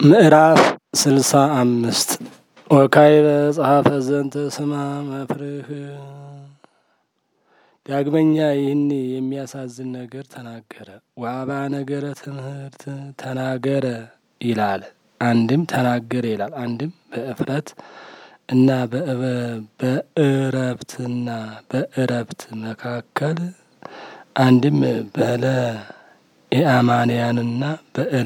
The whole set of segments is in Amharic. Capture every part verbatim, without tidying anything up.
ምዕራፍ ስልሳ አምስት ወካዕበ ጸሐፈ ዘንተ ስማ መፍርህ። ዳግመኛ ይህን የሚያሳዝን ነገር ተናገረ። ወአባ ነገረ ትምህርት ተናገረ ይላል። አንድም ተናገረ ይላል። አንድም በእፍረት እና በእረብትና በእረብት መካከል አንድም በለ የአማንያንና በእለ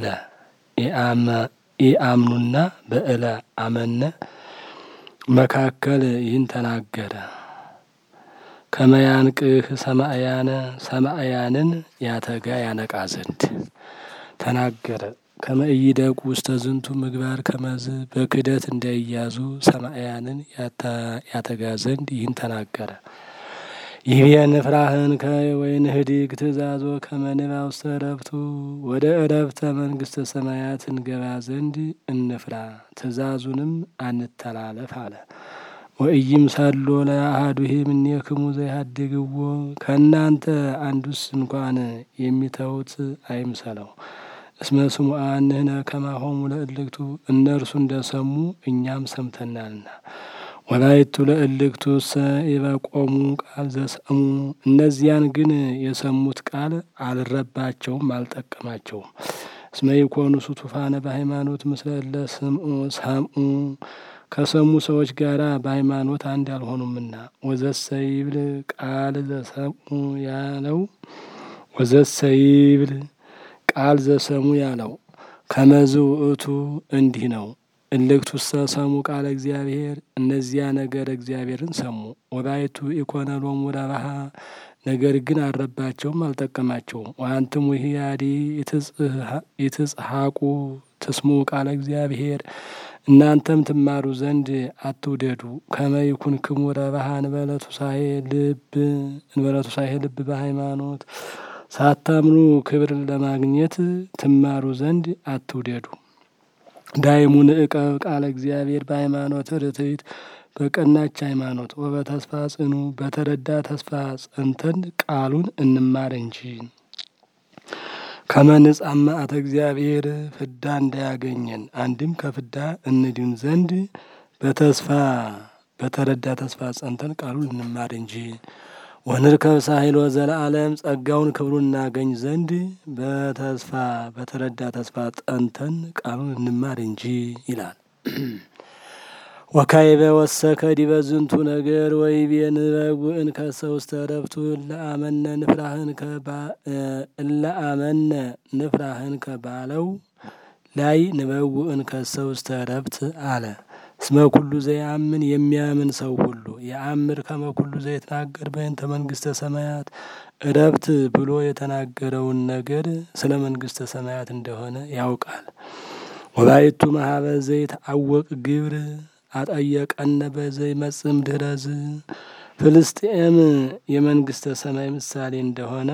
ኢአምኑና በእለ አመነ መካከል ይህን ተናገረ። ከመያንቅህ ሰማእያነ ሰማእያንን ያተጋ ያነቃ ዘንድ ተናገረ። ከመእይደቁ ውስተ ዝንቱ ምግባር ከመዝ በክደት እንዳይያዙ ሰማእያንን ያተጋ ዘንድ ይህን ተናገረ። ይህን ፍራህን ከወይን ህዲግ ትእዛዞ ከመንባ ውስተ እረብቱ ወደ እረብተ መንግስተ ሰማያት እንገባ ዘንድ እንፍራ፣ ትእዛዙንም አንተላለፍ አለ። ወእይም ሳሎ ለአሐዱሂ እምኔክሙ ዘይሃድግዎ ከእናንተ አንዱስ እንኳን የሚተውት አይምሰለው። እስመ ስሙዓን ንሕነ ከማሆሙ ለእልክቱ እነርሱ እንደሰሙ እኛም ሰምተናልና። ወላይቱ ለእልክቱሰ የበቆሙ ቃል ዘሰሙ እነዚያን ግን የሰሙት ቃል አልረባቸውም አልጠቀማቸውም። እስመ ይኮኑ ሱቱፋነ በሃይማኖት ምስለ እለ ሰምዑ ከሰሙ ሰዎች ጋራ በሃይማኖት አንድ አልሆኑምና። ወዘሰይብል ቃል ዘሰምዑ ያለው ወዘሰይብል ቃል ዘሰሙ ያለው ከመዝ ውእቱ እንዲህ ነው። እልክቱሰ ሰሙ ቃለ እግዚአብሔር እነዚያ ነገር እግዚአብሔርን ሰሙ። ወባይቱ ኢኮነ ሎሙ ረብሃ ነገር ግን አልረባቸውም አልጠቀማቸውም። ወአንትሙ ሂያዲ ይትጽሐቁ ትስሙ ቃለ እግዚአብሔር እናንተም ትማሩ ዘንድ አትውደዱ። ከመ ይኩንክሙ ረብሃ እንበለ ቱሳሄ ልብ እንበለ ቱሳሄ ልብ በሃይማኖት ሳታምኑ ክብርን ለማግኘት ትማሩ ዘንድ አትውደዱ። ዳይሙ ንዕቀብ ቃለ እግዚአብሔር በሃይማኖት ርትዕት በቀናች ሃይማኖት ወበተስፋ ጽኑ በተረዳ ተስፋ ጸንተን ቃሉን እንማር እንጂ። ከመ ንጻእ መዓተ እግዚአብሔር ፍዳ እንዳያገኘን አንድም ከፍዳ እንድን ዘንድ በተስፋ በተረዳ ተስፋ ጸንተን ቃሉን እንማር እንጂ። ወንርከብ ሳህሎ ዘለዓለም ጸጋውን ክብሩን እናገኝ ዘንድ በተስፋ በተረዳ ተስፋ ጸንተን ቃሉን እንማር እንጂ ይላል። ወካዕበ ወሰከ ዲበ ዝንቱ ነገር ወይቤ ንበውእን ከሰ ውስተ እረብቱ እለአመነ ንፍራህን እለአመነ ንፍራህን ከባለው ላይ ንበውእን ከሰ ውስተ እረብት አለ። እስመ ኩሉ ዘያምን የሚያምን ሰው ሁሉ የአምር ከመ ኩሉ ዘይትናገር በእንተ መንግስተ ሰማያት እረብት ብሎ የተናገረውን ነገር ስለ መንግስተ ሰማያት እንደሆነ ያውቃል። ወባይቱ መሀበ ዘይትዐወቅ ግብር አጠየቀነ በዘይመጽእ ድኅረዝ ፍልስጤም የመንግስተ ሰማይ ምሳሌ እንደሆነ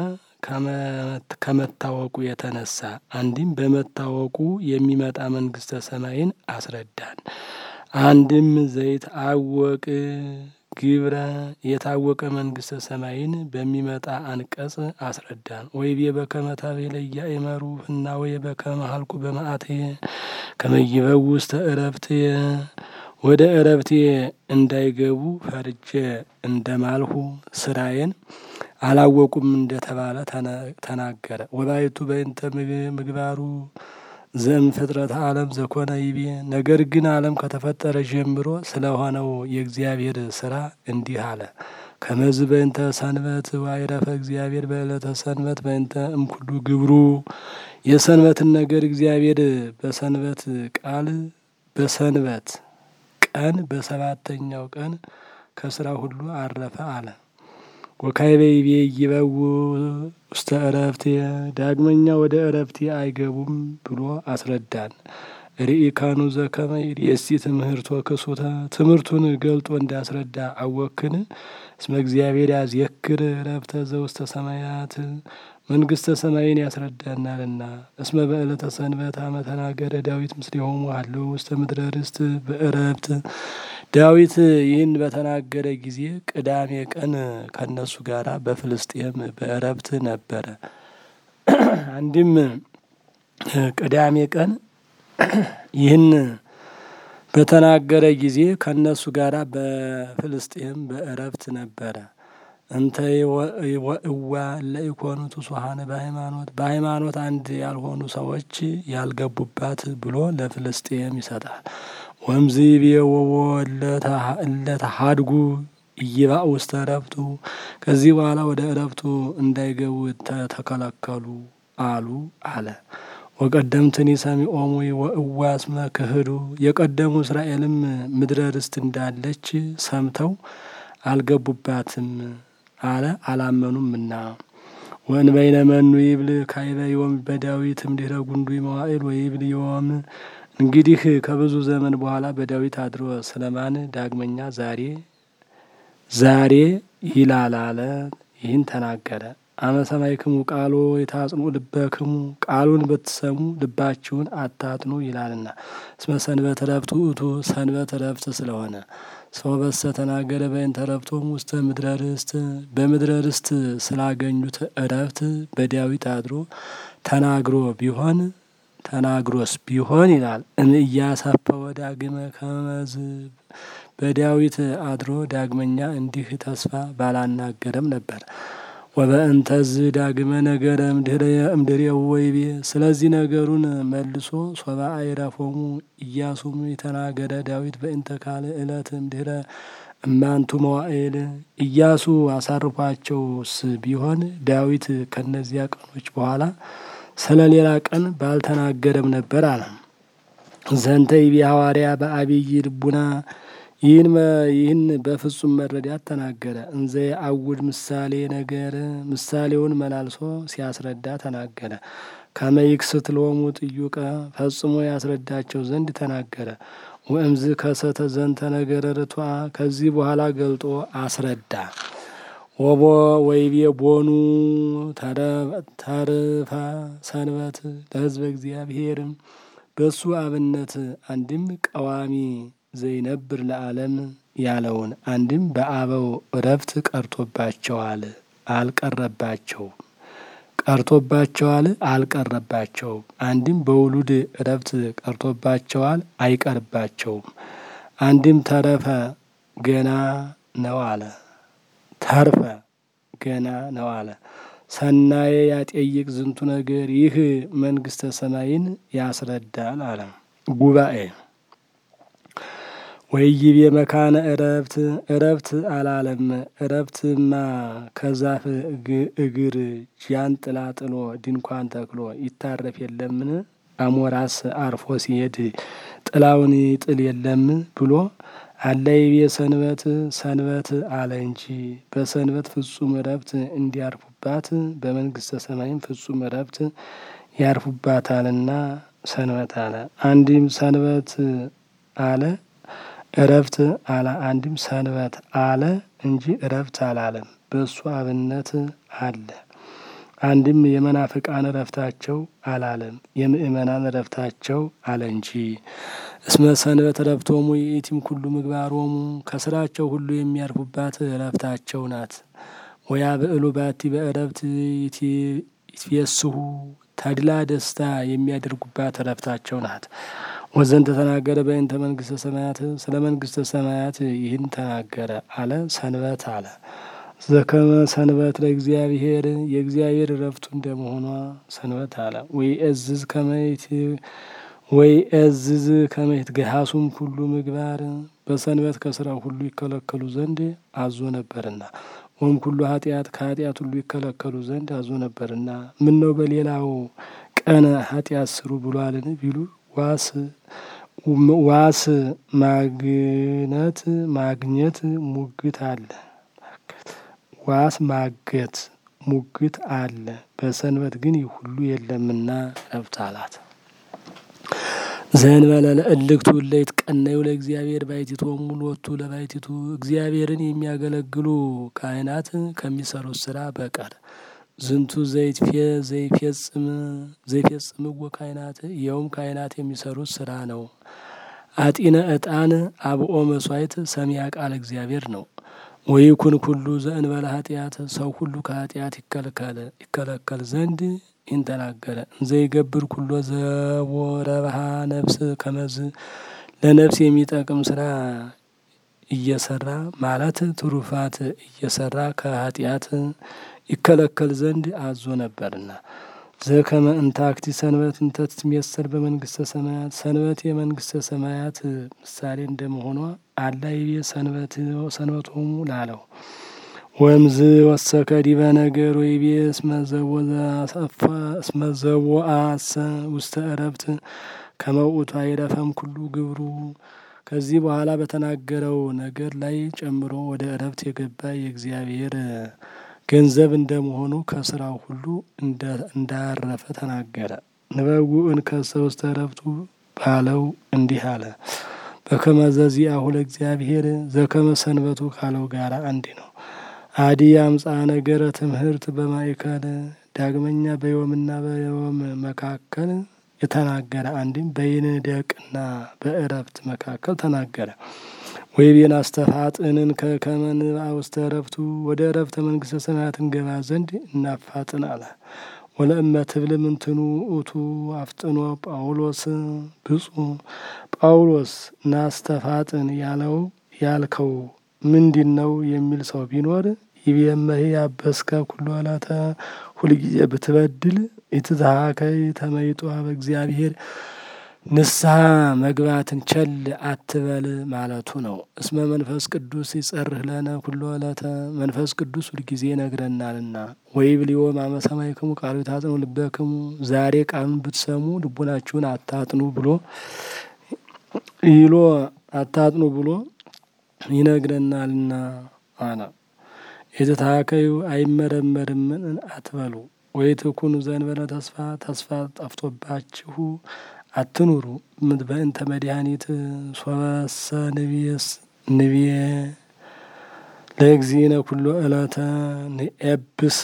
ከመታወቁ የተነሳ አንድም በመታወቁ የሚመጣ መንግስተ ሰማይን አስረዳን። አንድም ዘይትዐወቅ ግብረ የታወቀ መንግስተ ሰማይን በሚመጣ አንቀጽ አስረዳን። ወይቤ በከመ ታቤለ ኢያእመሩ ፍናወየ በከመ ሀልቁ በመዓትየ ከመ ይበው ውስተ እረብትየ ወደ እረብቴ እንዳይገቡ ፈርጄ እንደማልሁ ስራዬን አላወቁም እንደተባለ ተናገረ። ወባይቱ በእንተ ምግባሩ ዘም ፍጥረት ዓለም ዘኮነ ይቤ ነገር ግን ዓለም ከተፈጠረ ጀምሮ ስለሆነው የእግዚአብሔር ስራ እንዲህ አለ። ከመዝ በእንተ ሰንበት ዋይረፈ እግዚአብሔር በዕለተ ሰንበት በእንተ እምኩሉ ግብሩ የሰንበትን ነገር እግዚአብሔር በሰንበት ቃል በሰንበት ቀን በሰባተኛው ቀን ከስራ ሁሉ አረፈ አለ። ወካዕበ ይቤ ይበው ውስተ እረፍቴ ዳግመኛ ወደ እረፍቴ አይገቡም ብሎ አስረዳን። ርኢካኑ ዘከመ ይርእሲ ትምህርቶ ክሱተ ትምህርቱን ገልጦ እንዳስረዳ አወክን። እስመ እግዚአብሔር ያዝየክር እረፍተ ዘውስተ ሰማያት መንግስተ ሰማይን ያስረዳናልና። እስመ በዕለተ ሰንበት አመ ተናገረ ዳዊት ምስሌሆሙ ሀለው ውስተ ምድረ ርስት በእረፍት ዳዊት ይህን በተናገረ ጊዜ ቅዳሜ ቀን ከነሱ ጋራ በፍልስጤም በእረፍት ነበረ። አንድም ቅዳሜ ቀን ይህን በተናገረ ጊዜ ከእነሱ ጋር በፍልስጤም በእረፍት ነበረ። እንተ ወእዋ ለኢኮኑቱ ሱሃነ በሃይማኖት በሃይማኖት አንድ ያልሆኑ ሰዎች ያልገቡባት ብሎ ለፍልስጤም ይሰጣል። ወምዝ ቤወዎ እለተሃድጉ እይባእ ውስተ እረፍቱ ከዚህ በኋላ ወደ እረፍቱ እንዳይገቡ ተከለከሉ አሉ አለ። ወቀደምትኒ ሰሚዖሙ ወእዋ እስመ ክህዱ የቀደሙ እስራኤልም ምድረ ርስት እንዳለች ሰምተው አልገቡባትም አለ አላመኑምና። ወእንበይነ መኑ ይብል ካይበ ዮም በዳዊት እምድኅረ ጉንዱ መዋዕል ወይብል ዮም እንግዲህ ከብዙ ዘመን በኋላ በዳዊት አድሮ ስለማን ዳግመኛ ዛሬ ዛሬ ይላል አለ። ይህን ተናገረ። አመ ሰማዕክሙ ቃሎ የታጽኑ ልበክሙ ቃሉን ብትሰሙ ልባችሁን አታጥኑ ይላልና። እስመ ሰንበት እረፍት ውእቱ ሰንበት እረፍት ስለሆነ። ሰው በሰ ተናገረ በእንተ እረፍቶሙ ውስተ ምድረ ርስት በምድረ ርስት ስላገኙት እረፍት በዳዊት አድሮ ተናግሮ ቢሆን ተናግሮስ ቢሆን ይላል እምእያሰፈወ ዳግመ ከመዝ በዳዊት አድሮ ዳግመኛ እንዲህ ተስፋ ባላናገረም ነበር። ወበእንተዝ ዳግመ ነገረ እምድሬው ወይቤ ስለዚህ ነገሩን መልሶ ሶባ አይረፎሙ ኢያሱም የተናገረ ዳዊት በእንተ ካለ ዕለት እምድኅረ እማንቱ መዋዕል ኢያሱ አሳርፏቸውስ ቢሆን ዳዊት ከነዚያ ቀኖች በኋላ ስለ ሌላ ቀን ባልተናገረም ነበር አለ። ዘንተ ይቤ ሐዋርያ በአብይ ልቡና ይህን ይህን በፍጹም መረዳት ተናገረ። እንዘ አውድ ምሳሌ ነገር ምሳሌውን መላልሶ ሲያስረዳ ተናገረ። ከመ ይክስት ሎሙ ጥዩቀ ፈጽሞ ያስረዳቸው ዘንድ ተናገረ። ወእምዝ ከሰተ ዘንተ ነገረ ርቱዐ ከዚህ በኋላ ገልጦ አስረዳ። ወቦ ወይቤ ቦኑ ተርፈ ሰንበት ለሕዝበ እግዚአብሔር በሱ አብነት አንድም ቀዋሚ ዘይነብር ለዓለም ያለውን አንድም በአበው እረፍት ቀርቶባቸዋል አልቀረባቸውም ቀርቶባቸዋል አልቀረባቸውም አንድም በውሉድ እረፍት ቀርቶባቸዋል አይቀርባቸውም አንድም ተረፈ ገና ነው አለ። ተርፈ ገና ነው አለ። ሰናየ ያጠይቅ ዝንቱ ነገር ይህ መንግስተ ሰማይን ያስረዳል አለ። ጉባኤ ወይይቤ መካነ እረፍት እረፍት አላለም። እረፍትማ ከዛፍ እግር ጃንጥላ ጥሎ ድንኳን ተክሎ ይታረፍ የለምን? አሞራስ አርፎ ሲሄድ ጥላውን ይጥል የለም ብሎ አለይቤ ሰንበት ሰንበት አለ እንጂ በሰንበት ፍጹም እረፍት እንዲያርፉባት በመንግስተ ሰማይም ፍጹም እረፍት ያርፉባታልና ሰንበት አለ። አንድም ሰንበት አለ እረፍት አለ አንድም ሰንበት አለ እንጂ እረፍት አላለም። በእሱ አብነት አለ። አንድም የመናፍቃን እረፍታቸው አላለም የምእመናን እረፍታቸው አለ እንጂ። እስመ ሰንበት እረፍቶሙ ይእቲም ኩሉ ምግባሮሙ ከስራቸው ሁሉ የሚያርፉባት እረፍታቸው ናት። ወያብዕሉ ባቲ በእረፍት ይትፌስሑ ተድላ ደስታ የሚያደርጉባት እረፍታቸው ናት። ወዘንተ ተናገረ በእንተ መንግስተ ሰማያት ስለ መንግስተ ሰማያት ይህን ተናገረ አለ። ሰንበት አለ ዘከመ ሰንበት ለእግዚአብሔር የእግዚአብሔር እረፍቱ እንደመሆኗ ሰንበት አለ። ወይ እዝዝ ከመይት ወይ እዝዝ ከመይት ገሃሱም ሁሉ ምግባር በሰንበት ከስራው ሁሉ ይከለከሉ ዘንድ አዞ ነበርና ወም ሁሉ ኃጢአት ከኃጢአት ሁሉ ይከለከሉ ዘንድ አዞ ነበርና ምን ነው በሌላው ቀን ኃጢአት ስሩ ብሏልን ቢሉ ዋስ ዋስ ማግነት ማግኘት ሙግት አለ። ዋስ ማገት ሙግት አለ። በሰንበት ግን ይህ ሁሉ የለምና እረፍት አላት። ዘእንበለ ለእልክቱ እለ ይትቀነዩ ለእግዚአብሔር ባሕቲቶሙ ሎቱ ለባሕቲቱ እግዚአብሔርን የሚያገለግሉ ካህናት ከሚሰሩት ስራ በቀር ዝንቱ ዘይትፌ ዘይፌጽም ዘይፌጽምዎ ካህናት ይኸውም ካህናት የሚሰሩት ስራ ነው። አጢነ ዕጣን አብኦ መስዋዕት ሰሚያ ቃል እግዚአብሔር ነው። ወይኩን ኩሉ ዘእንበለ ኃጢአት ሰው ሁሉ ከኃጢአት ይከለከል ይከለከል ዘንድ ይህን ተናገረ። እንዘይገብር ኩሎ ዘወረብሃ ነፍስ ከመዝ ለነፍስ የሚጠቅም ስራ እየሰራ ማለት ትሩፋት እየሰራ ከኃጢአት ይከለከል ዘንድ አዞ ነበርና። ዘከመ እንታክቲ ሰንበት እንተ ትትሜሰል በመንግስተ ሰማያት ሰንበት የመንግስተ ሰማያት ምሳሌ እንደመሆኗ አላ ይቤ ሰንበት ሰንበቶሙ ላለው ወምዝ ወሰከ ዲበ ነገር ወይቤ እስመዘወአሰ ውስተ ዕረፍት ከመውእቱ አይረፈም ኩሉ ግብሩ። ከዚህ በኋላ በተናገረው ነገር ላይ ጨምሮ ወደ ዕረፍት የገባ የእግዚአብሔር ገንዘብ እንደመሆኑ ከስራው ሁሉ እንዳረፈ ተናገረ። ንበውእን ከሰ ውስተ ዕረፍቱ ባለው እንዲህ አለ። በከመ ዘዚአሁ ለእግዚአብሔር ዘከመ ሰንበቱ ካለው ጋራ አንድ ነው። አዲ አምጻ ነገረ ትምህርት በማእከል ዳግመኛ በዮምና በዮም መካከል የተናገረ አንድም በይንደቅና በዕረፍት መካከል ተናገረ። ወይቤን አስተፋጥንን ከከመ ንብአ ውስተ ዕረፍቱ ወደ ዕረፍተ መንግስተ ሰማያት እንገባ ዘንድ እናፋጥን አለ። ወለእመ ትብል ምንትኑ ውእቱ አፍጥኖ ጳውሎስ ብፁዕ ጳውሎስ ናስተፋጥን ያለው ያልከው ምንድን ነው የሚል ሰው ቢኖር ይቤመህ ያበስከ ኩሎ ዕለተ ሁልጊዜ ብትበድል ኢትዝሃከይ ተመይጦ በእግዚአብሔር ንስሐ መግባትን ቸል አትበል ማለቱ ነው። እስመ መንፈስ ቅዱስ ይጸርህ ለነ ኩሎ ዕለተ መንፈስ ቅዱስ ሁልጊዜ ይነግረናልና። ወይብልዮ ማመ ሰማዕክሙ ቃሉ ይታጽኑ ልበክሙ ዛሬ ቃሉን ብትሰሙ ልቡናችሁን አታጥኑ ብሎ ይሎ አታጥኑ ብሎ ይነግረናልና አለ። የተታከዩ አይመረመርምን አትበሉ። ወይ ትኩኑ ዘንበለ ተስፋ ተስፋ ጠፍቶባችሁ አትኑሩ። በእንተ መድኃኒት ሶበሰ ንቢየስ ንቢየ ለእግዚእነ ኩሎ ዕለተ ንኤብስ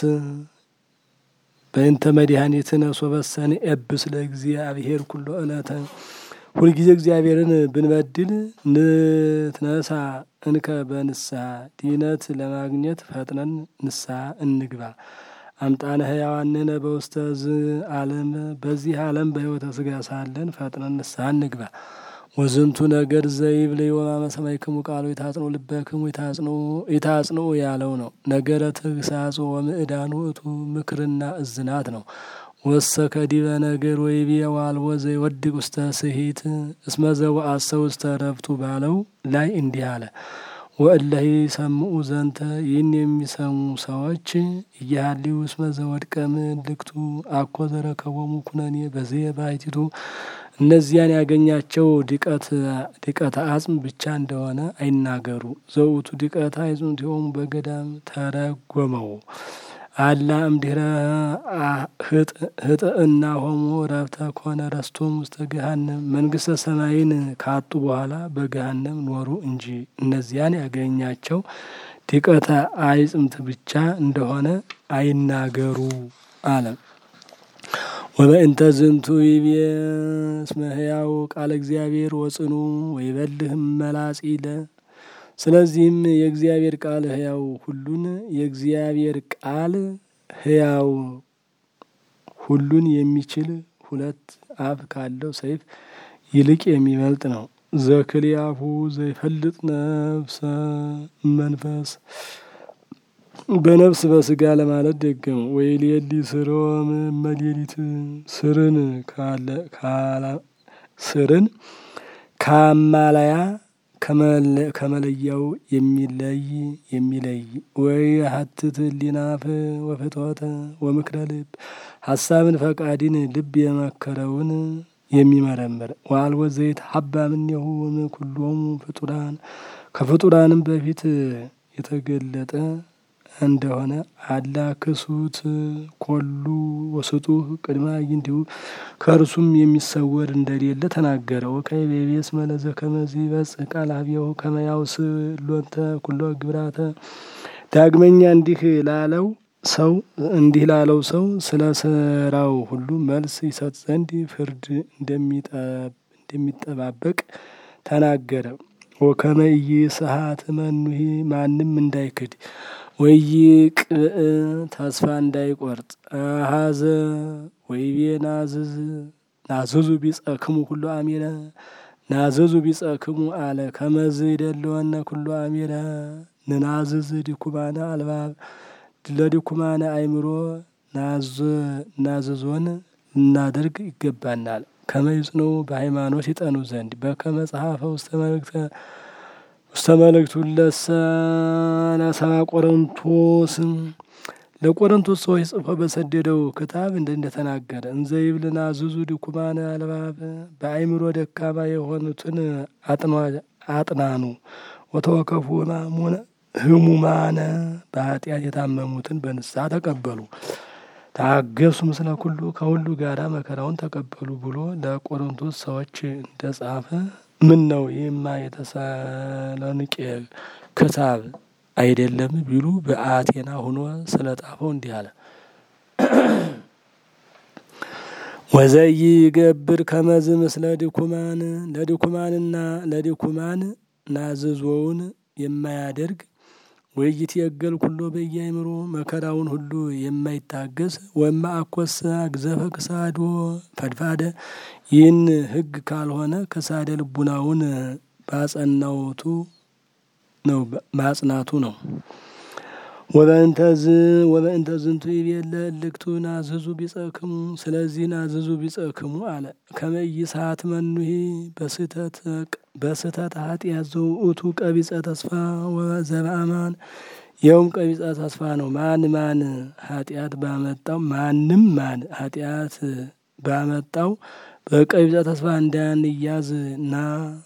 በእንተ መድኃኒትነ ሶበሰ ንኤብስ ለእግዚአብሔር ኩሎ ዕለተ ሁልጊዜ እግዚአብሔርን ብንበድል ንትነሳ እንከ በንስሐ ድነት ለማግኘት ፈጥነን ንስሐ እንግባ። አምጣነ ሕያዋንነ በውስተ ዝ ዓለም በዚህ ዓለም በሕይወተ ሥጋ ሳለን ፈጥነን ንስሐ እንግባ። ወዝንቱ ነገር ዘይብል የወማመ ሰማዕክሙ ቃሉ ይታጽኑ ልበክሙ ይታጽኑ ያለው ነው። ነገረ ተግሳጽ ወምዕዳን ውእቱ ምክርና እዝናት ነው። ወሰከ ዲበ ነገር ወይቤ ዋልቦ ዘይወድቅ ውስተ ስሂት እስመ ዘወአሰ ውስተ ዕረፍቱ ባለው ላይ እንዲህ አለ። ወእለሂ ሰምዑ ዘንተ ይህን የሚሰሙ ሰዎች እያሃሊው እስመ ዘወድቀ ምልክቱ አኮ ዘረከቦሙ ኩነኔ በዚህ ባሕቲቱ እነዚያን ያገኛቸው ድቀት ድቀተ አጽም ብቻ እንደሆነ አይናገሩ። ዘውቱ ድቀት አይጽምቲሆሙ በገዳም ተረጎመው አላ እምድኅረ ህጥእና ሆሞ ረፍተ ኮነ ረስቶም ውስተ ገሃነም መንግስተ ሰማይን ካጡ በኋላ በገሃነም ኖሩ እንጂ እነዚያን ያገኛቸው ድቀተ አይጽምት ብቻ እንደሆነ አይናገሩ አለ። ወበእንተ ዝንቱ ይቤ እስመ ሕያው ቃለ እግዚአብሔር ወጽኑ ወይበልህ መላጺለ ስለዚህም የእግዚአብሔር ቃል ሕያው ሁሉን የእግዚአብሔር ቃል ሕያው ሁሉን የሚችል ሁለት አፍ ካለው ሰይፍ ይልቅ የሚበልጥ ነው። ዘክልያሁ ዘይፈልጥ ነፍሰ መንፈስ በነፍስ በስጋ ለማለት ደገመው። ወይሌሊ ስሮም መሌሊት ስርን ካለ ካላ ስርን ካማላያ ከመለያው የሚለይ የሚለይ ወይ ሀትት ሊናፍ ወፍትወተ ወምክረ ልብ ሀሳብን ፈቃድን ልብ የመከረውን የሚመረምር ዋልወ ዘይት ሀባ ምኔሁ ኩሎሙ ፍጡራን ከፍጡራንም በፊት የተገለጠ እንደሆነ አላ ክሱት ኮሉ ወስጡህ ቅድመ አግኝቲሁ ከእርሱም የሚሰወር እንደሌለ ተናገረ። ወከይቤስ መለዘ ከመዚ በጽ ቃል አብየው ከመያውስ ሎንተ ኩሎ ግብራተ ዳግመኛ እንዲህ ላለው ሰው እንዲህ ላለው ሰው ስለ ስራው ሁሉ መልስ ይሰጥ ዘንድ ፍርድ እንደሚጠባበቅ ተናገረ። ወከመ ኢይስሐት መኑሂ ማንም እንዳይክድ ወይቅብእ ተስፋ እንዳይቆርጥ አሃዘ ወይቤ ናዝዝ ናዝዙ ቢጸክሙ ኩሉ አሚረ ናዝዙ ቢጸክሙ አለ ከመዝ ይደለወነ ኩሉ አሚረ ንናዝዝ ዲኩማነ አልባብ ለዲኩማነ አይምሮ ናዝዞን እናደርግ ይገባናል። ከመይጽኑ በሃይማኖት ይጠኑ ዘንድ በከመ ጸሐፈ ውስተ መልእክተ ውስተ መልእክቱ ለሰ ለሰባ ቆሮንቶስ ለቆሮንቶስ ሰዎች ጽፎ በሰደደው ክታብ እንደተናገረ እንዘ ይብል ናዝዙ ዲኩማነ አልባብ በአይምሮ ደካማ የሆኑትን አጥናኑ ወተወከፉ ህሙማነ በኃጢአት የታመሙትን በንስሐ ተቀበሉ ታገሱ ምስለ ኩሉ ከሁሉ ጋራ መከራውን ተቀበሉ ብሎ ለቆሮንቶስ ሰዎች እንደጻፈ ምን ነው ይህማ የተሰሎንቄ ክታብ አይደለም ቢሉ በአቴና ሆኖ ስለጣፈው እንዲህ አለ። ወዘይ ገብር ከመዝ ምስለ ዲኩማን ለዲኩማንና ለዲኩማን ናዝዞውን የማያደርግ ወይት የገል ኩሎ በየአይምሮ መከራውን ሁሉ የማይታገስ ወማ አኮሰ አግዘፈ ክሳዶ ፈድፋደ ይህን ሕግ ካልሆነ ከሳደ ልቡናውን ባጸናውቱ ነው ማጽናቱ ነው። ወበእንተዝ ወበእንተዝንቱ ይቤለ ልክቱ ናዝዙ ቢጸክሙ ስለዚህ ናዝዙ ቢጸክሙ አለ ከመይሳት መኑሂ በስተት በስተት ኃጢአት ዘውእቱ ቀቢጸ ተስፋ ወዘበአማን የውም ቀቢጸ ተስፋ ነው። ማን ማን ኃጢአት ባመጣው ማንም ማን ኃጢአት ባመጣው በቀቢጸ ተስፋ እንዳንያዝ ና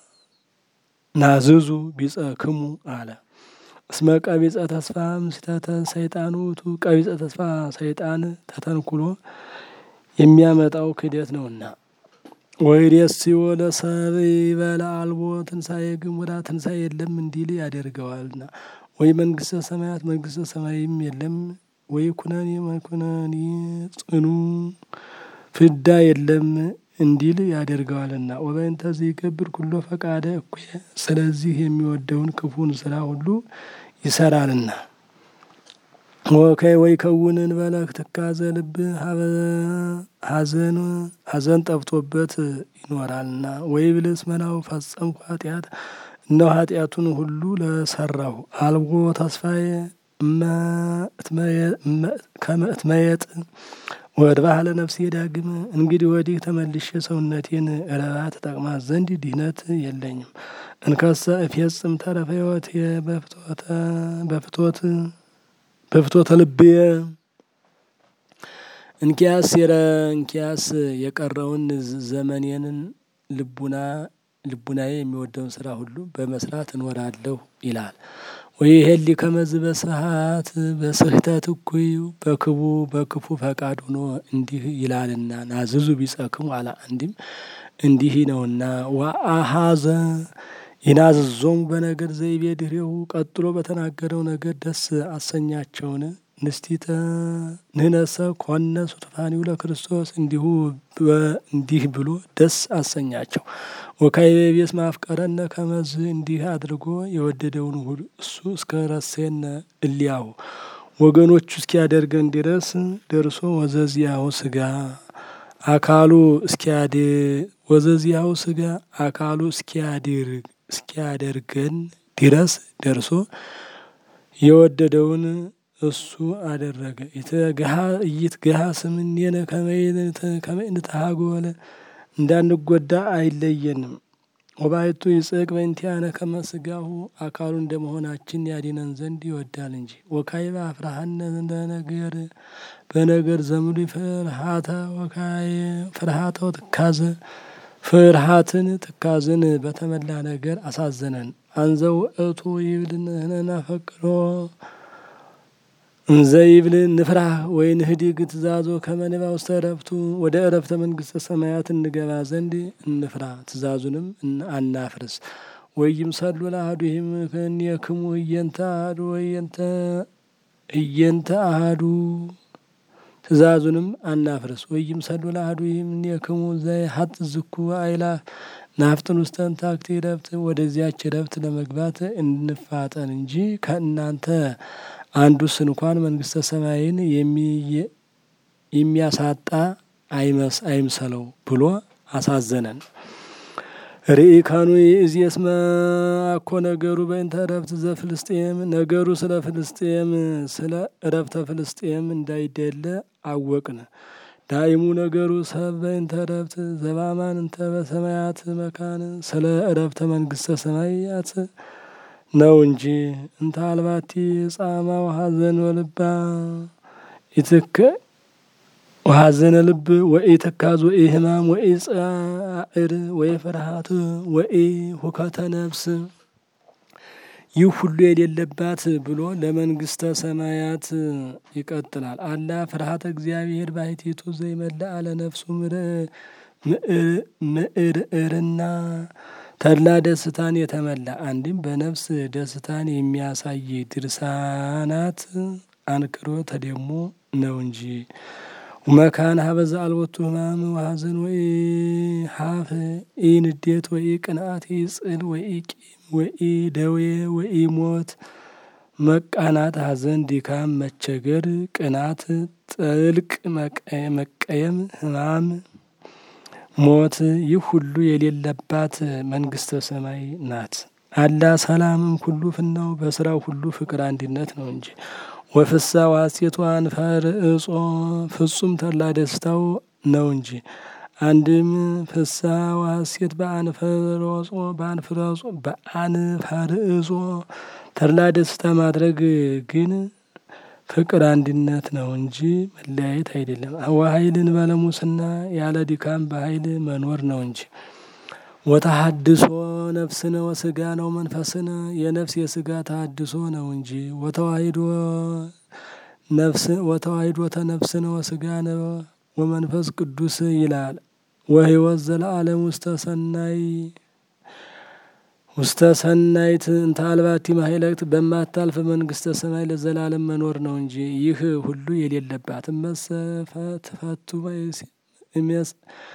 ናዝዙ ቢጸክሙ አለ። እስመ ቀቢጸ ተስፋ ምስተተ ሰይጣን ውእቱ ቀቢጸ ተስፋ ሰይጣን ተተንኩሎ የሚያመጣው ክደት ነውና። ወይሬስዮ ለሰብ ይበላ አልቦ ትንሣኤ ግሙራ ትንሣኤ የለም እንዲል ያደርገዋልና። ወይ መንግስተ ሰማያት መንግስተ ሰማይም የለም ወይ ኩነኔ መኩነኔ ጽኑ ፍዳ የለም እንዲል ያደርገዋልና። ወበእንተዝ ይገብር ኩሎ ፈቃደ እኩየ ስለዚህ የሚወደውን ክፉን ስራ ሁሉ ይሰራልና። ወከይ ወይ ከውንን በለክ ትካዘ ልብ ሀዘን ሀዘን ጠፍቶበት ይኖራልና። ወይ ብልስ መናው ፈጸምኩ ኃጢአት እነሆ ኃጢአቱን ሁሉ ለሰራሁ አልቦ ተስፋዬ ከመእትመየጥ ወድ ባህለ ነፍሴ ዳግም እንግዲህ ወዲህ ተመልሼ ሰውነቴን እረባት ተጠቅማት ዘንድ ድህነት የለኝም። እንከሰ እፌጽም ተረፈ ሕይወት በፍቶተ በፍቶት በፍቶተ ልብየ እንኪያስ የረ እንኪያስ የቀረውን ዘመኔንን ልቡና ልቡናዬ የሚወደውን ስራ ሁሉ በመስራት እኖራለሁ ይላል። ወይ ሄሊ ከመዝ በስሃት በስህተት እኩይ በክቡ በክፉ ፈቃድ ሆኖ እንዲህ ይላልና ናዝዙ ቢጸክሙ አላ እንዲም እንዲህ ነውና። ወአሃዘ ይናዝዞም በነገር ዘይቤ ድሬው ቀጥሎ በተናገረው ነገር ደስ አሰኛቸውን ንስቲተ ንነሰ ኮነ ሱትፋኒው ለክርስቶስ እንዲሁ እንዲህ ብሎ ደስ አሰኛቸው። ወካይቤስ ማፍቀረነ ከመዝ እንዲህ አድርጎ የወደደውን ሁሉ እሱ እስከ ረሴነ እሊያው ወገኖቹ እስኪያደርገን ድረስ ደርሶ ወዘዚያው ስጋ አካሉ እስኪያድ ወዘዚያው ስጋ አካሉ እስኪያድርግ እስኪያደርገን ድረስ ደርሶ የወደደውን እሱ አደረገ። ይትገሃ ይትገሃ ስምኔነ ከመይንተ ከመይንተሃጎለ እንዳንጎዳ አይለየንም። ወባይቱ ይጽቅ በእንቲአነ ከመስጋሁ አካሉ እንደመሆናችን ያዲነን ዘንድ ይወዳል እንጂ። ወካይባ ፍርሃነ እንደነገር በነገር ዘምዱ ፍርሃተ ወካይ ፍርሃተው ትካዘ ፍርሃትን ትካዝን በተመላ ነገር አሳዘነን። አንዘው እቱ ይብልን ናፈቅሮ እንዘይብል ንፍራህ ወይ ንህዲግ ትእዛዞ ከመንባ ውስተ ረፍቱ ወደ እረፍተ መንግስተ ሰማያት እንገባ ዘንድ እንፍራ ትእዛዙንም አናፍርስ። ወይም ሰሉ ለአሐዱሂም ከእኔክሙ እየንተ አሐዱ ወየንተ እየንተ አሐዱ ትእዛዙንም አናፍርስ። ወይም ሰሉ ለአሐዱሂም እኔክሙ ዘይሀጥ ዝኩ አይላፍ ናፍጥን ውስጠን ታክቲ ረፍት ወደዚያች ረፍት ለመግባት እንፋጠን እንጂ ከእናንተ አንዱስ እንኳን መንግስተ ሰማይን የሚያሳጣ አይመስ አይምሰለው ብሎ አሳዘነን። ርኢካኑ ይእዜስመ አኮ ነገሩ በእንተ ዕረፍት ዘፍልስጤም ነገሩ ስለ ፍልስጤም ስለ ዕረፍተ ፍልስጤም እንዳይደለ አወቅን። ዳይሙ ነገሩ ሰብ በእንተ ዕረፍት ዘበአማን እንተ በሰማያት መካን ስለ ዕረፍተ መንግስተ ሰማያት ነው እንጂ እንተ አልባቲ ጻማ ወሐዘን ወልባ ይትከ ወሐዘነ ልብ ወኢትካዝ ወኢህማም ወኢጻዕር ወኢፍርሃት ወኢሁከተ ነፍስ ይህ ሁሉ የሌለባት ብሎ ለመንግስተ ሰማያት ይቀጥላል። አላ ፍርሃተ እግዚአብሔር ባሕቲቱ ዘይመልአ ለነፍሱ ምዕርዕርና ተድላ ደስታን የተመላ አንድም በነፍስ ደስታን የሚያሳይ ድርሳናት አንክሮ ተደሞ ነው እንጂ መካን ሀበዛ አልቦቱ ህማም ወሐዘን ወይ ሀፍ ኢ ንዴት ወይ ቅንአት ጽል ወይ ቂም ወይ ደዌ ወይ ሞት መቃናት ሐዘን ድካም መቸገር ቅናት ጥልቅ መቀየም ህማም ሞት ይህ ሁሉ የሌለባት መንግስተ ሰማይ ናት። አላ ሰላምም ሁሉ ፍናው በስራው ሁሉ ፍቅር አንድነት ነው እንጂ ወፍሳ ዋሴቷ አንፈር እጾ ፍጹም ተላ ደስታው ነው እንጂ አንድም ፍሳ ዋሴት በአንፈሮጾ በአንፈሮጾ በአንፈርጾ ተላ ደስታ ማድረግ ግን ፍቅር አንድነት ነው እንጂ መለያየት አይደለም። ወኃይልን በለሙስና ያለ ድካም በኃይል መኖር ነው እንጂ ወተሐድሶ ነፍስነ ወስጋ ነው መንፈስነ የነፍስ የስጋ ተሐድሶ ነው እንጂ ወተዋሂዶ ነፍስ ወተዋሂዶ ተነፍስነ ወስጋ ነው ወመንፈስ ቅዱስ ይላል። ወሕይወት ዘለዓለም ውስተ ሰናይ ውስተ ሰናይት እንተ አልባቲ ማህለቅት በማታልፍ መንግስተ ሰማይ ለዘላለም መኖር ነው እንጂ ይህ ሁሉ የሌለባት መሰፈ ትፈቱ እሚያስ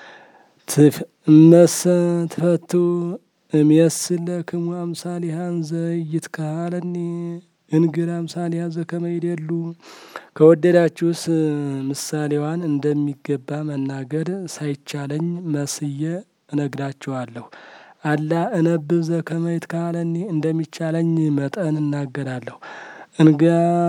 እመሰ ትፈቱ እምየስለክሙ አምሳሊሃን ዘይትካለኒ እንግር አምሳሊሃ ዘከመ ይደሉ ከወደዳችሁስ ምሳሌዋን እንደሚገባ መናገር ሳይቻለኝ መስዬ እነግራችኋለሁ። አላ እነብብ ዘከመ ይትካለኒ እንደሚቻለኝ መጠን እናገራለሁ። እንጋ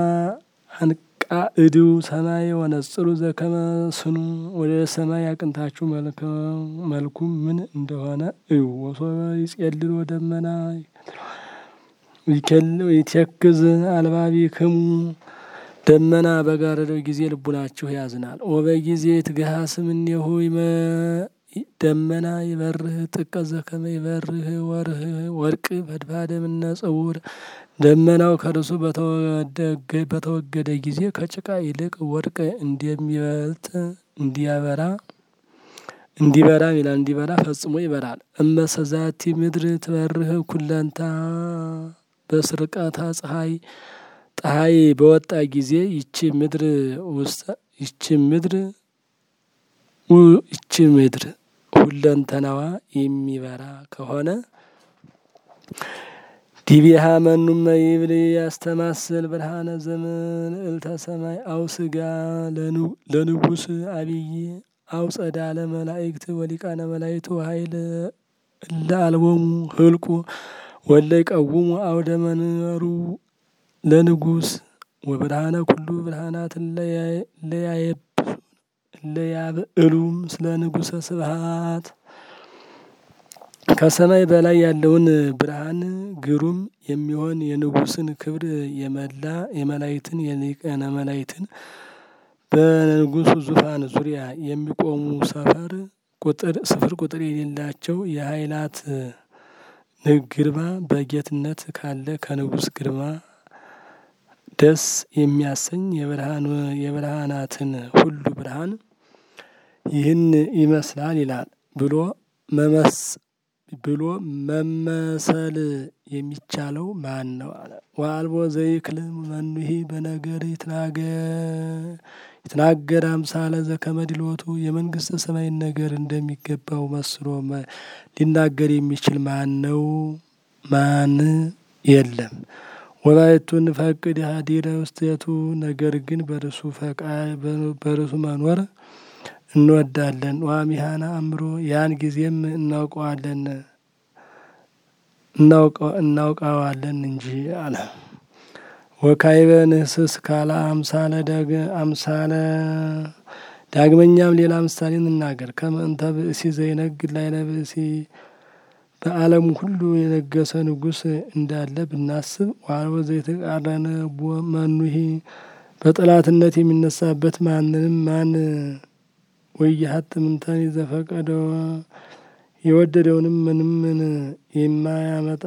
አንቃእዱ ሰማይ ወነጽሩ ዘከመ ስኑ ወደ ሰማይ አቅንታችሁ መልኩም ምን እንደሆነ እዩ። ወሶበ ይጼልል ወደመና ይተክዝ አልባቢክሙ ደመና በጋረደው ጊዜ ልቡናችሁ ያዝናል። ወበጊዜ ትገሃስም እኔሁ ደመና ይበርህ ጥቀ ዘከመ ይበርህ ወርህ ወርቅ ፈድፋደ ምነ ጽውር ደመናው ከርሱ በተወገደ ጊዜ ከጭቃ ይልቅ ወርቅ እንደሚበልጥ እንዲያበራ እንዲበራ ይላል እንዲበራ ፈጽሞ ይበራል። እመሰዛቲ ምድር ትበርህ ኩለንታ በስርቀታ ፀሐይ ፀሐይ በወጣ ጊዜ ይቺ ምድር ውስጥ ይቺ ምድር ይቺ ምድር ሁለንተናዋ የሚበራ ከሆነ ዲቢሃ መኑመ ይብል ያስተማስል ብርሃነ ዘመን እልተ ሰማይ አው ስጋ ለንጉስ አብይ አው ጸዳለ መላእክት ወሊቃነ መላእክት ኃይል ለአልቦሙ ህልቁ ወለይ ቀውሙ አውደ መንበሩ ለንጉስ ወብርሃነ ኩሉ ብርሃናት ለያየብ ለያብእሉም ስለ ንጉሰ ስብሃት ከሰማይ በላይ ያለውን ብርሃን ግሩም የሚሆን የንጉስን ክብር የመላ የመላእክትን የሊቃነ መላእክትን በንጉሱ ዙፋን ዙሪያ የሚቆሙ ሰፈር ቁጥር ስፍር ቁጥር የሌላቸው የኃይላት ግርማ በጌትነት ካለ ከንጉስ ግርማ ደስ የሚያሰኝ የብርሃን የብርሃናትን ሁሉ ብርሃን ይህን ይመስላል ይላል ብሎ መመስ ብሎ መመሰል የሚቻለው ማን ነው አለ። ወአልቦ ዘይክል መኑሂ በነገር ይትናገር ይትናገር አምሳለ ዘከመ ድሎቱ የመንግስተ ሰማይን ነገር እንደሚገባው መስሎ ሊናገር የሚችል ማን ነው? ማን የለም። ወባይቱ ንፈቅድ ሀዲረ ውስቴቱ ነገር ግን በርሱ ፈቃ በርሱ መኖር እንወዳለን። ዋሚሃና አምሮ ያን ጊዜም እናውቀዋለን እናውቀው እናውቀዋለን እንጂ አለ። ወካይበ ንህስስ ካላ አምሳለ ዳግ አምሳለ ዳግመኛም ሌላ ምሳሌ እንናገር። ከመእንተ ብእሲ ዘይነግድ ላዕለ ብእሲ በዓለም ሁሉ የነገሰ ንጉሥ እንዳለ ብናስብ ዋልቦ ዘይተቃረነ መኑሂ በጠላትነት የሚነሳበት ማንንም ማን ወይሀት ምንተኒ ዘፈቀደ የወደደውንም ምንም ምን የማያመጣ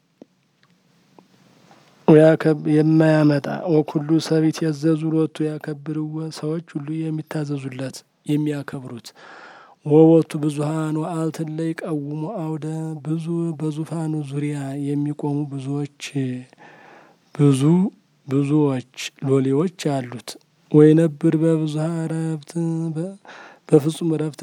የማያመጣ ወኩሉ ሰቢት የዘዙ ሎቱ ያከብርዎ ሰዎች ሁሉ የሚታዘዙለት የሚያከብሩት ወወቱ ብዙሃን ወአልትን ላይ ቀውሙ አውደ ብዙ በዙፋኑ ዙሪያ የሚቆሙ ብዙዎች ብዙ ብዙዎች ሎሌዎች አሉት። ወይነብር በብዙሃ ረብት በፍጹም ረብት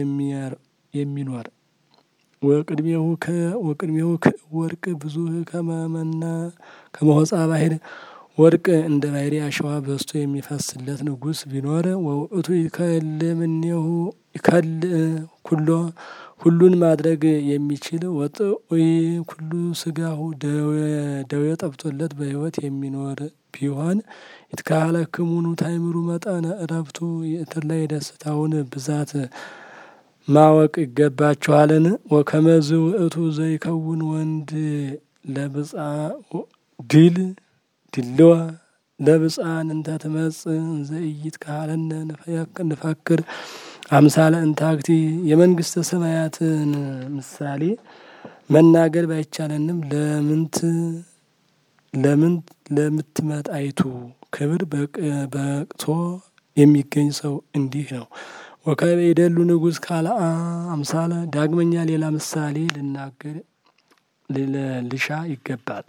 የሚኖር ወቅድሜሁ ወቅድሜሁ ወርቅ ብዙ ከመመና ከመሆጻ ባህር ወርቅ እንደ ባህሪ አሸዋ በስቶ የሚፈስለት ንጉሥ ቢኖር ወውእቱ ይከልምኔሁ ይከል ኩሎ ሁሉን ማድረግ የሚችል ወጥኡይ ኩሉ ስጋሁ ደዌ ጠብቶለት በሕይወት የሚኖር ቢሆን ይትካለክሙኑ ታይምሩ መጠነ እረፍቱ የእትር ላይ የደስታውን ብዛት ማወቅ ይገባችኋልን? ወከመዝ ውእቱ ዘይከውን ወንድ ለብጻ ድል ድልዋ ለብጻን እንተ ትመጽእ ዘይት ካለነ ንፈክር አምሳለ እንታክቲ የመንግስተ ሰማያትን ምሳሌ መናገር ባይቻለንም ለምንት ለምንት ለምትመጣይቱ ክብር በቅቶ የሚገኝ ሰው እንዲህ ነው። ወካይበ ይደሉ ንጉሥ ካልአ አምሳለ ዳግመኛ ሌላ ምሳሌ ልናገር ልሻ ይገባል።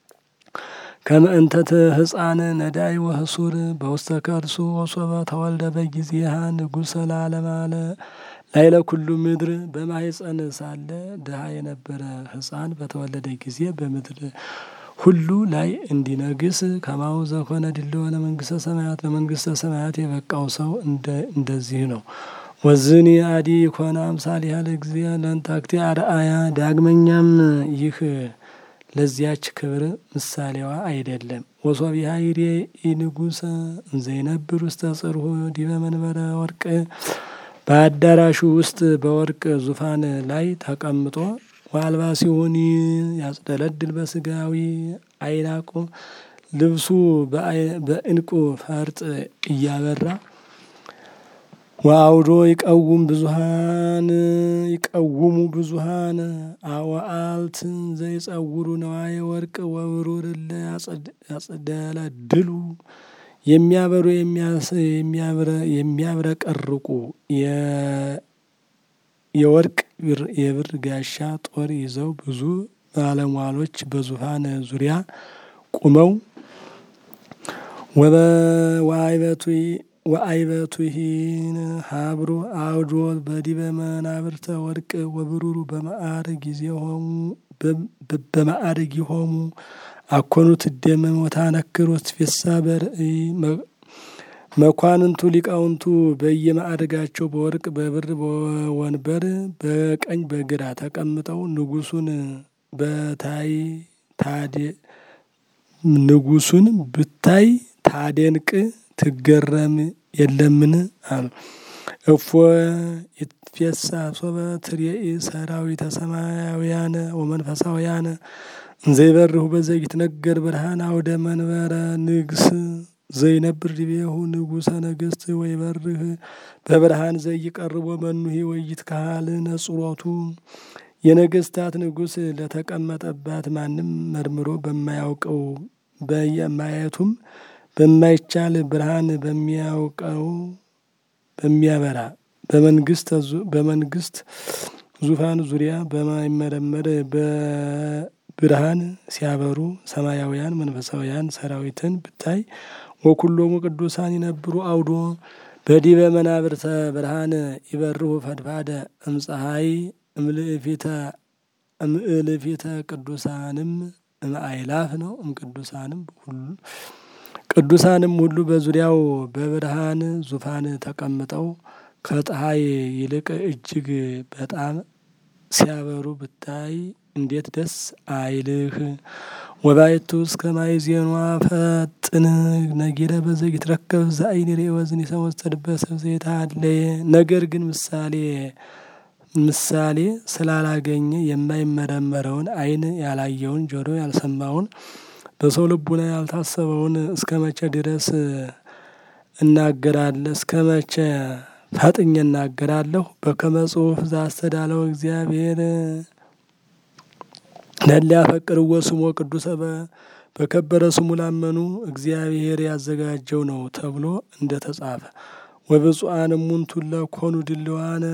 ከመእንተት ህፃን ነዳይ ወህሱር በውስተ ከርሱ ወሶበ ተወልደ በጊዜሃ ንጉሠ ለዓለመ አለ ላይለ ኩሉ ምድር በማኅፀን ሳለ ድሃ የነበረ ህፃን በተወለደ ጊዜ በምድር ሁሉ ላይ እንዲነግስ ከማሁ ዘኮነ ድልዎ ለመንግስተ ሰማያት ለመንግስተ ሰማያት የበቃው ሰው እንደዚህ ነው። ወዝኒ አዲ ኮነ አምሳል ያለ ጊዜ ለንታክቲ አርአያ ዳግመኛም ይህ ለዚያች ክብር ምሳሌዋ አይደለም። ወሶቢሃ ይሬ ንጉሠ ዘይነብር ውስተ ጽርሑ ዲበ መንበረ ወርቅ በአዳራሹ ውስጥ በወርቅ ዙፋን ላይ ተቀምጦ ዋልባ ሲሆን ያጽደለድል በስጋዊ አይናቁ ልብሱ በእንቁ ፈርጥ እያበራ ወአውዶ ይቀውም ብዙሃን ይቀውሙ ብዙሃን አወአልት ዘይጸውሩ ነዋየ ወርቅ ወብሩር ያጽደለድሉ የሚያበሩ የሚያብረቀርቁ የወርቅ የብር ጋሻ ጦር ይዘው ብዙ ባለሟሎች በዙፋን ዙሪያ ቁመው ወበዋይበቱ ወአይበቱሂን ሀብሩ አውዶ በዲበ መናብርተ ወርቅ ወብሩሩ በማዕረግ ጊዜሆሙ በማዕረግ ይሆሙ አኮኑት ደመ ወታነክር ወትፌሳ በርእይ መኳንንቱ ሊቃውንቱ በየማዕረጋቸው በወርቅ በብር በወንበር በቀኝ በግራ ተቀምጠው ንጉሱን በታይ ታደ ንጉሱን ብታይ ታደንቅ ትገረም የለምን አሉ። እፎ ይትፌሳ ሶበ ትሬኢ ሰራዊተ ሰማያውያነ ወመንፈሳውያነ ዘይበርሁ በዘይትነገር ብርሃን አውደ መንበረ ንግስ ዘይነብር ዲቤሁ ንጉሠ ነገሥት ወይበርህ በብርሃን ዘይቀርቦ መኑሂ ወይትካሃል ነጽሮቱ የነገስታት ንጉሥ ለተቀመጠባት ማንም መርምሮ በማያውቀው በየማየቱም በማይቻል ብርሃን በሚያውቀው በሚያበራ በመንግስት በመንግስት ዙፋን ዙሪያ በማይመረመር በብርሃን ሲያበሩ ሰማያውያን መንፈሳውያን ሰራዊትን ብታይ ወኩሎሙ ቅዱሳን ይነብሩ አውዶ በዲበ መናብርተ ብርሃን ይበርሁ ፈድፋደ እምፀሐይ እምልእፊተ እምእልፊተ ቅዱሳንም እምአእላፍ ነው እምቅዱሳንም ሁሉ ቅዱሳንም ሁሉ በዙሪያው በብርሃን ዙፋን ተቀምጠው ከፀሐይ ይልቅ እጅግ በጣም ሲያበሩ ብታይ እንዴት ደስ አይልህ። ወባይቱ እስከ ማይዜኗ ፈጥን ነጊረ በዘይትረከብ ዘአይን ሬወዝን የሰወስተድበት ዘይታ አለ። ነገር ግን ምሳሌ ምሳሌ ስላላገኘ የማይመረመረውን አይን ያላየውን ጆሮ ያልሰማውን በሰው ልቡና ያልታሰበውን እስከ መቼ ድረስ እናገራለሁ? እስከ መቼ ፈጥኜ እናገራለሁ? በከመ ጽሑፍ ዘአስተዳለው እግዚአብሔር ለሊያፈቅርዎ ስሞ ቅዱሰ በከበረ ስሙ ላመኑ እግዚአብሔር ያዘጋጀው ነው ተብሎ እንደተጻፈ ወብፁዓን እሙንቱ ለኮኑ ድልዋነ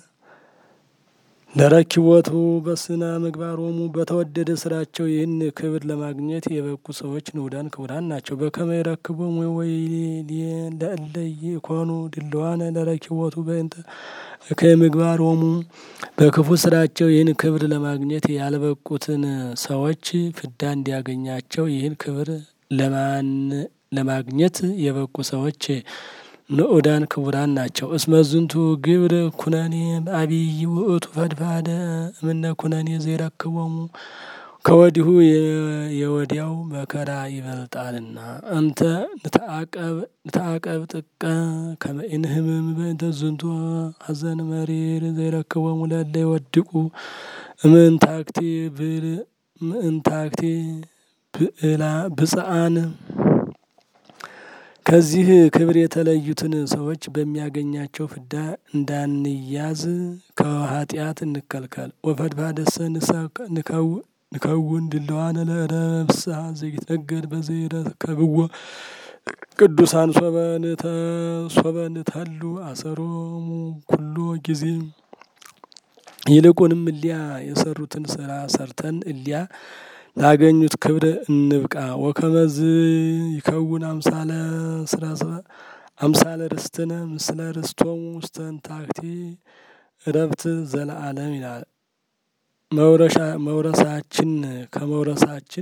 ለረኪቦቱ በስነ ምግባሮሙ በተወደደ ስራቸው ይህን ክብር ለማግኘት የበቁ ሰዎች ንዑዳን ክቡራን ናቸው። በከመ ይረክቦሙ ወይ ለእለይ ኮኑ ድልዋነ ለረኪቦቱ በእንተ ከምግባሮሙ በክፉ ስራቸው ይህን ክብር ለማግኘት ያልበቁትን ሰዎች ፍዳ እንዲያገኛቸው ይህን ክብር ለማን ለማግኘት የበቁ ሰዎች ንዑዳን ክቡራን ናቸው። እስመ ዝንቱ ግብር ኩነኔ አብይ ውእቱ ፈድፋደ እምነ ኩነኔ ዘይረክቦሙ ከወዲሁ የወዲያው መከራ ይበልጣልና። አንተ ንተአቀብ ንተአቀብ ጥቀ ከመ ኢንህምም በእንተ ዝንቱ ሐዘን መሪር ዘይረክቦሙ ለእለ ይወድቁ እምንታክቲ ብል ምንታክቲ ብዕላ ብፅዓን ከዚህ ክብር የተለዩትን ሰዎች በሚያገኛቸው ፍዳ እንዳንያዝ ከኃጢአት እንከልከል። ወፈድፋደሰ ንከውን ድልዋነ ለረብሳ ዘይትነገር በዘይረከብዎ ቅዱሳን ሶበንተ ሶበንተሉ አሰሮሙ ኩሎ ጊዜ ይልቁንም እሊያ የሰሩትን ስራ ሰርተን እሊያ ላገኙት ክብር እንብቃ። ወከመዝ ይከውን አምሳለ ስራሰ አምሳለ ርስትነ ምስለ ርስቶሙ ውስተ እንታክቲ ረብት ዘለዓለም ይላል። መውረሻ መውረሳችን ከመውረሳችን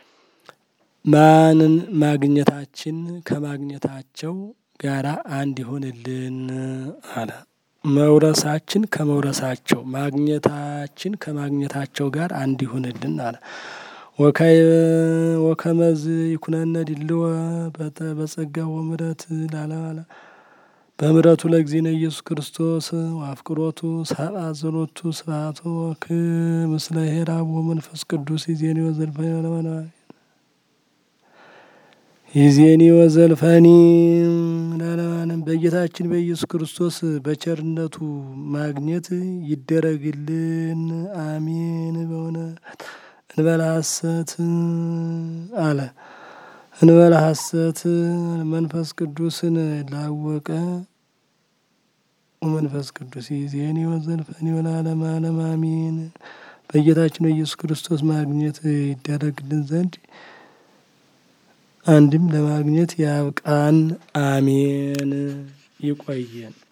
ማንን ማግኘታችን ከማግኘታቸው ጋራ አንድ ይሆንልን አለ። መውረሳችን ከመውረሳቸው ማግኘታችን ከማግኘታቸው ጋር አንድ ይሆንልን አለ። ወካይ ወከመዝ ይኩነነ ድልወ በጸጋ ወምረት ላላላ በምረቱ ለእግዚእነ ኢየሱስ ክርስቶስ ወአፍቅሮቱ ሰብአ ዘሎቱ ስብሐቱ ወክምስለ ሄራብ ወመንፈስ ቅዱስ ይዜኒ ወዘልፈኒ ወለመና ይዜኒ ወዘልፈኒ ለለማንም በጌታችን በኢየሱስ ክርስቶስ በቸርነቱ ማግኘት ይደረግልን አሜን። በሆነ እንበለ ሐሰት አለ እንበለ ሐሰት መንፈስ ቅዱስን ላወቀ ወመንፈስ ቅዱስ ይዜኒ ወዘልፈኒ ወለዓለመ ዓለም አሜን። በጌታችን በኢየሱስ ክርስቶስ ማግኘት ይደረግልን ዘንድ አንድም ለማግኘት ያብቃን አሜን። ይቆየን።